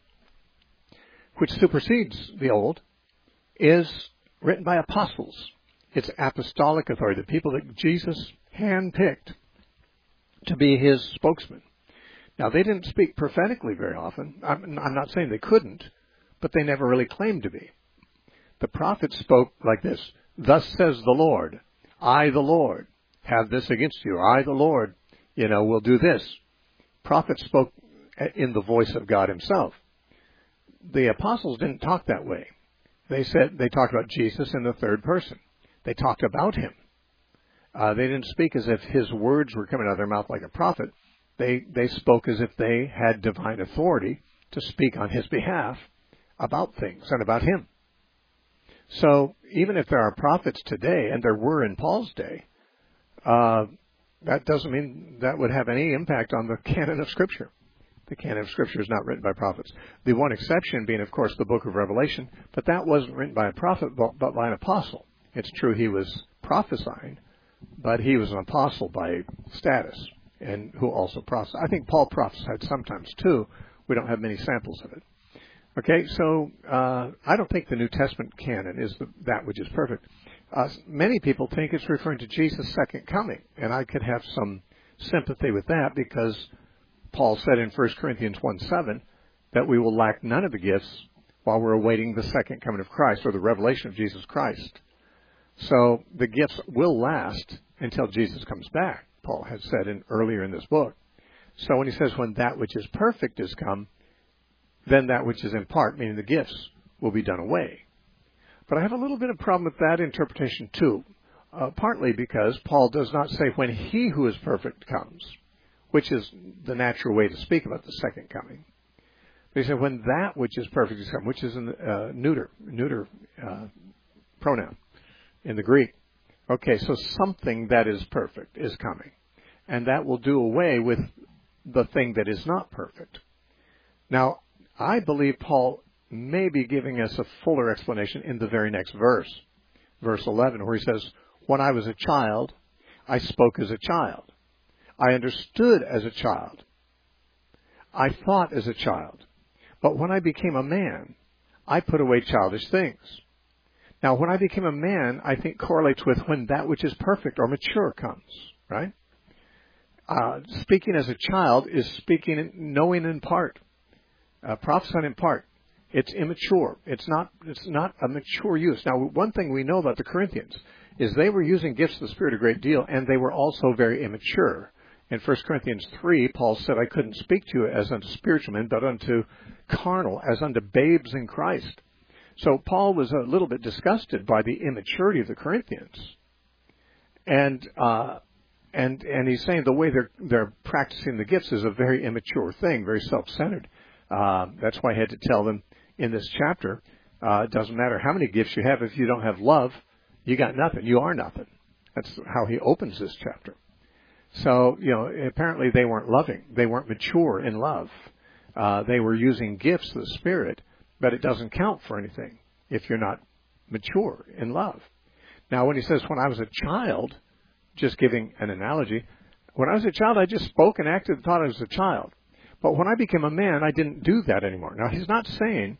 A: which supersedes the Old, is written by apostles. It's apostolic authority, the people that Jesus handpicked to be his spokesman. Now, they didn't speak prophetically very often. I'm, I'm not saying they couldn't, but they never really claimed to be. The prophets spoke like this: "Thus says the Lord, I, the Lord, have this against you. I, the Lord, you know, will do this." Prophets spoke in the voice of God himself. The apostles didn't talk that way. They said, they talked about Jesus in the third person. They talked about him. Uh, they didn't speak as if his words were coming out of their mouth like a prophet. They, they spoke as if they had divine authority to speak on his behalf about things and about him. So even if there are prophets today, and there were in Paul's day, uh, that doesn't mean that would have any impact on the canon of Scripture. The canon of Scripture is not written by prophets. The one exception being, of course, the book of Revelation, but that wasn't written by a prophet, but, but by an apostle. It's true he was prophesying, but he was an apostle by status, and who also prophesied. I think Paul prophesied sometimes too. We don't have many samples of it. Okay, so uh, I don't think the New Testament canon is the, that which is perfect. Uh, many people think it's referring to Jesus' second coming, and I could have some sympathy with that, because Paul said in First Corinthians one seven that we will lack none of the gifts while we're awaiting the second coming of Christ, or the revelation of Jesus Christ. So the gifts will last until Jesus comes back, Paul had said in, earlier in this book. So when he says when that which is perfect is come, then that which is in part, meaning the gifts, will be done away. But I have a little bit of problem with that interpretation too, uh, partly because Paul does not say when he who is perfect comes, which is the natural way to speak about the second coming. But he said when that which is perfect is come, which is a uh, neuter, neuter uh, pronoun in the Greek. Okay, so something that is perfect is coming, and that will do away with the thing that is not perfect. Now, I believe Paul may be giving us a fuller explanation in the very next verse, verse eleven, where he says, "When I was a child, I spoke as a child. I understood as a child. I thought as a child. But when I became a man, I put away childish things." Now, when I became a man, I think correlates with when that which is perfect or mature comes, right? Uh, speaking as a child is speaking, knowing in part, uh, prophesying in part. It's immature. It's not, it's not a mature use. Now, one thing we know about the Corinthians is they were using gifts of the Spirit a great deal, and they were also very immature. In First Corinthians three, Paul said, "I couldn't speak to you as unto spiritual men, but unto carnal, as unto babes in Christ." So Paul was a little bit disgusted by the immaturity of the Corinthians. And, uh, and, and he's saying the way they're, they're practicing the gifts is a very immature thing, very self-centered. Uh, that's why I had to tell them in this chapter, uh, it doesn't matter how many gifts you have. If you don't have love, you got nothing. You are nothing. That's how he opens this chapter. So, you know, apparently they weren't loving. They weren't mature in love. Uh, they were using gifts of the Spirit, but it doesn't count for anything if you're not mature in love. Now, when he says, when I was a child, just giving an analogy, when I was a child, I just spoke and acted and thought I was a child. But when I became a man, I didn't do that anymore. Now, he's not saying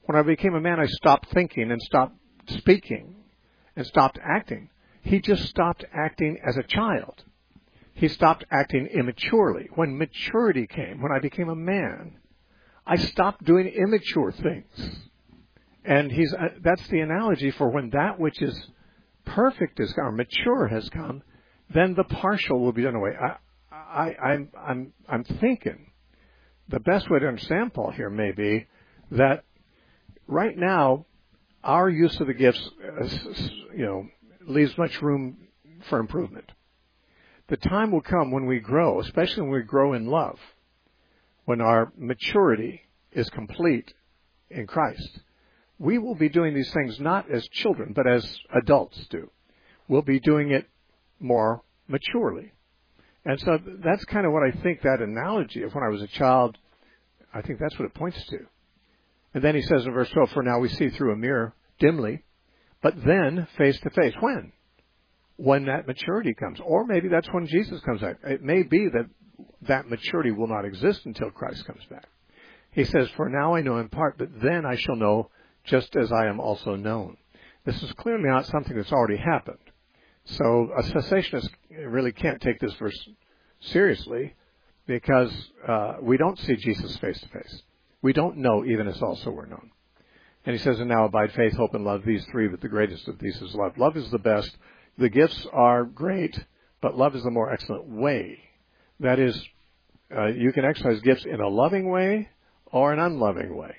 A: When I became a man, I stopped thinking and stopped speaking and stopped acting. He just stopped acting as a child. He stopped acting immaturely. When maturity came, when I became a man, I stopped doing immature things. And he's uh, that's the analogy for when that which is perfect is come, or mature has come, then the partial will be done away. I, I, I'm, I'm, I'm thinking the best way to understand Paul here may be that right now our use of the gifts, uh, you know, leaves much room for improvement. The time will come when we grow, especially when we grow in love, when our maturity is complete in Christ. We will be doing these things not as children, but as adults do. We'll be doing it more maturely. And so that's kind of what I think that analogy of when I was a child, I think that's what it points to. And then he says in verse twelve, for now we see through a mirror dimly, but then face to face. When? When that maturity comes. Or maybe that's when Jesus comes back. It may be that that maturity will not exist until Christ comes back. He says, for now I know in part, but then I shall know just as I am also known. This is clearly not something that's already happened. So a cessationist really can't take this verse seriously because uh, we don't see Jesus face to face. We don't know even as also we're known. And he says, and now abide faith, hope, and love, these three, but the greatest of these is love. Love is the best. The gifts are great, but love is the more excellent way. That is, uh, you can exercise gifts in a loving way or an unloving way.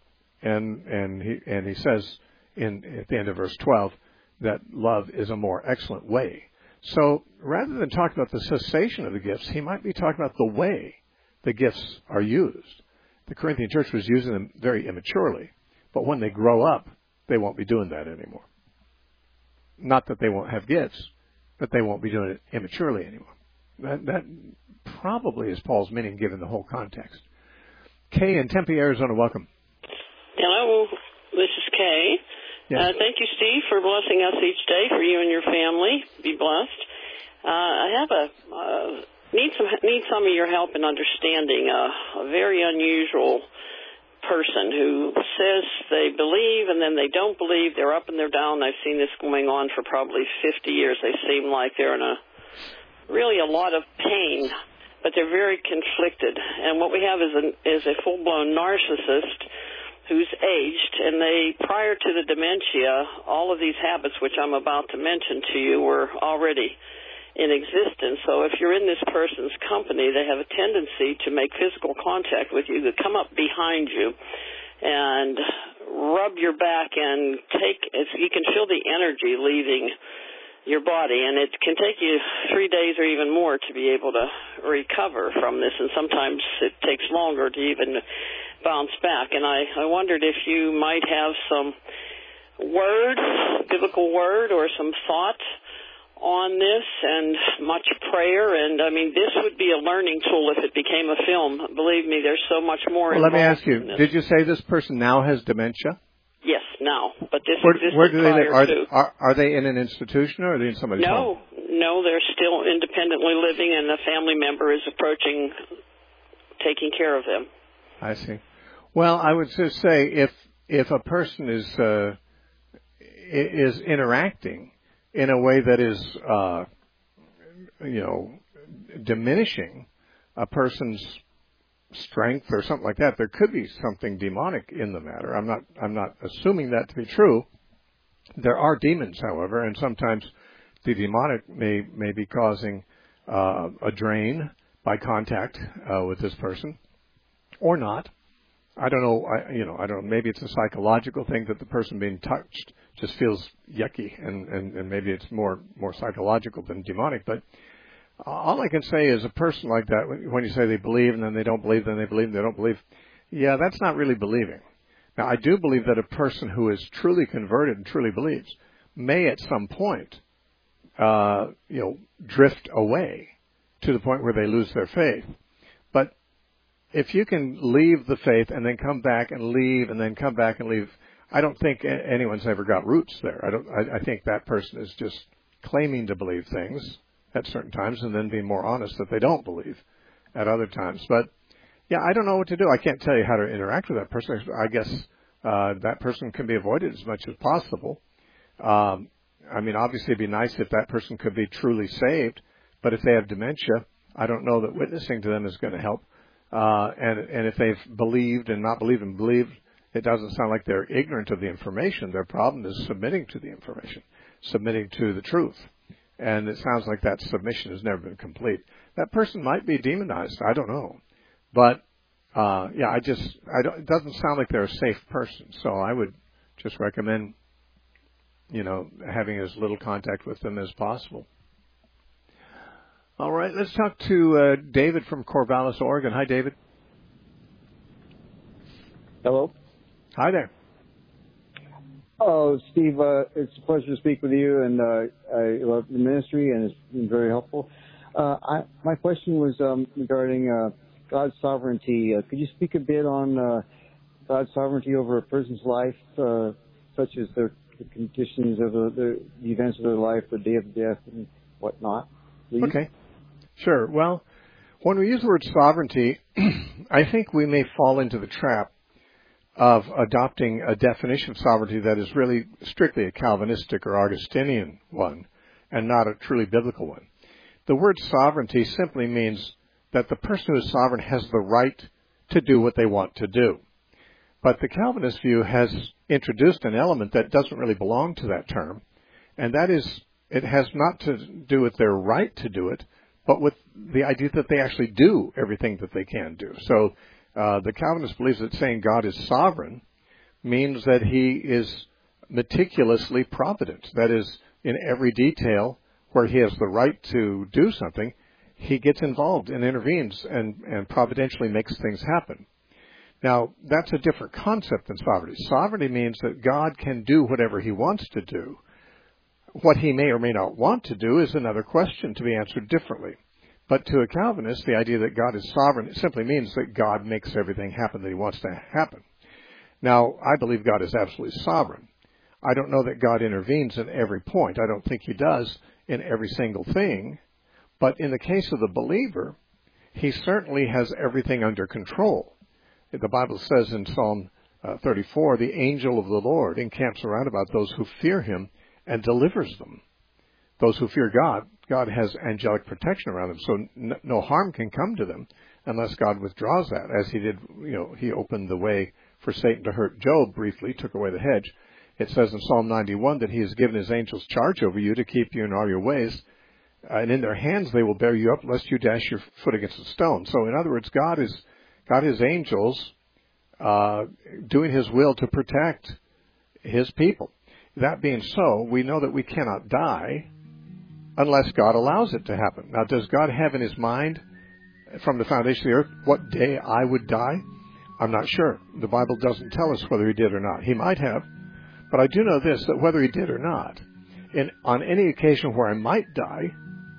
A: And and he and he says in at the end of verse twelve that love is a more excellent way. So rather than talk about the cessation of the gifts, he might be talking about the way the gifts are used. The Corinthian church was using them very immaturely, but when they grow up, they won't be doing that anymore. Not that they won't have gifts, but they won't be doing it immaturely anymore. That, that probably is Paul's meaning given the whole context. Kay in Tempe, Arizona, welcome.
H: Hello, this is Kay.
A: Yes.
H: Uh, thank you, Steve, for blessing us each day, for you and your family. Be blessed. Uh, I have a uh, need some need some of your help in understanding a, a very unusual person who says they believe and then they don't believe. They're up and they're down. I've seen this going on for probably fifty years. They seem like they're in a really a lot of pain, but they're very conflicted. And what we have is, an, is a full-blown narcissist who's aged, and they, prior to the dementia, all of these habits, which I'm about to mention to you, were already in existence. So if you're in this person's company, they have a tendency to make physical contact with you, to come up behind you and rub your back and take, it's, you can feel the energy leaving your body, and it can take you three days or even more to be able to recover from this, and sometimes it takes longer to even bounce back. And I, I wondered if you might have some word, biblical word, or some thought on this, and much prayer. And I mean, this would be a learning tool if it became a film. Believe me, there's so much more.
A: Well, let me ask you, did you say this person now has dementia?
H: Yes, now, but this
A: where,
H: existed
A: where do they live?
H: prior
A: Are,
H: to.
A: Are, are they in an institution or are they in somebody's
H: no,
A: home?
H: No, they're still independently living, and a family member is approaching, taking care of them.
A: I see. Well, I would just say if if a person is uh, is interacting in a way that is, uh, you know, diminishing a person's strength or something like that, there could be something demonic in the matter. I'm not I'm not assuming that to be true. There are demons, however, and sometimes the demonic may may be causing uh, a drain by contact uh, with this person, or not. I don't know. I, you know, I don't know. Maybe it's a psychological thing that the person being touched just feels yucky, and, and, and maybe it's more more psychological than demonic. But all I can say is a person like that, when you say they believe and then they don't believe, then they believe and they don't believe, yeah, that's not really believing. Now, I do believe that a person who is truly converted and truly believes may at some point, uh, you know, drift away to the point where they lose their faith. But if you can leave the faith and then come back and leave and then come back and leave, I don't think anyone's ever got roots there. I don't. I, I think that person is just claiming to believe things at certain times and then being more honest that they don't believe at other times. But, yeah, I don't know what to do. I can't tell you how to interact with that person. I guess uh, that person can be avoided as much as possible. Um, I mean, obviously it'd be nice if that person could be truly saved, but if they have dementia, I don't know that witnessing to them is going to help. Uh, and, and if they've believed and not believed and believed, it doesn't sound like they're ignorant of the information. Their problem is submitting to the information, submitting to the truth. And it sounds like that submission has never been complete. That person might be demonized. I don't know. But, uh, yeah, I just, I don't, it doesn't sound like they're a safe person. So I would just recommend, you know, having as little contact with them as possible. All right, let's talk to uh, David from Corvallis, Oregon. Hi, David.
I: Hello.
A: Hi there.
I: Oh, Steve, uh, it's a pleasure to speak with you, and uh, I love the ministry, and it's been very helpful. Uh, I, my question was um, regarding uh, God's sovereignty. Uh, could you speak a bit on uh, God's sovereignty over a person's life, uh, such as the, the conditions of the, the, the events of their life, the day of death, and whatnot? Please?
A: Okay. Sure. Well, when we use the word sovereignty, I think we may fall into the trap of adopting a definition of sovereignty that is really strictly a Calvinistic or Augustinian one and not a truly biblical one. The word sovereignty simply means that the person who is sovereign has the right to do what they want to do. But the Calvinist view has introduced an element that doesn't really belong to that term, and that is it has not to do with their right to do it, but with the idea that they actually do everything that they can do. So uh, the Calvinist believes that saying God is sovereign means that he is meticulously provident. That is, in every detail where he has the right to do something, he gets involved and intervenes and, and providentially makes things happen. Now, that's a different concept than sovereignty. Sovereignty means that God can do whatever he wants to do. What he may or may not want to do is another question to be answered differently. But to a Calvinist, the idea that God is sovereign simply means that God makes everything happen that he wants to happen. Now, I believe God is absolutely sovereign. I don't know that God intervenes in every point. I don't think he does in every single thing. But in the case of the believer, he certainly has everything under control. The Bible says in Psalm uh, thirty-four, the angel of the Lord encamps around about those who fear him and delivers them. Those who fear God, God has angelic protection around them, so n- no harm can come to them unless God withdraws that, as he did, you know, he opened the way for Satan to hurt Job briefly, took away the hedge. It says in Psalm ninety-one that he has given his angels charge over you to keep you in all your ways, and in their hands they will bear you up lest you dash your foot against a stone. So in other words, God is got his angels uh, doing his will to protect his people. That being so, we know that we cannot die unless God allows it to happen. Now, does God have in his mind from the foundation of the earth what day I would die? I'm not sure. The Bible doesn't tell us whether he did or not. He might have. But I do know this, that whether he did or not, in, on any occasion where I might die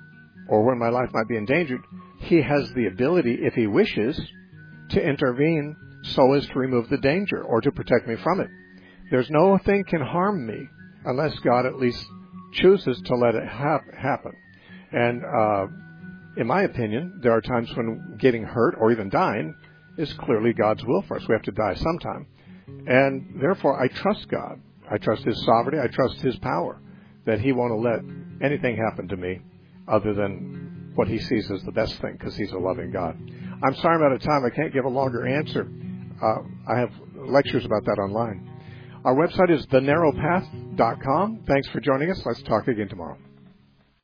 A: or when my life might be endangered, he has the ability, if he wishes, to intervene so as to remove the danger or to protect me from it. There's no thing can harm me unless God at least chooses to let it hap- happen. And uh, in my opinion, there are times when getting hurt or even dying is clearly God's will for us. We have to die sometime. And therefore, I trust God. I trust his sovereignty. I trust his power, that he won't let anything happen to me other than what he sees as the best thing, because he's a loving God. I'm sorry I'm out of time. I can't give a longer answer. Uh, I have lectures about that online. Our website is the narrow path dot com. Thanks for joining us. Let's talk again tomorrow.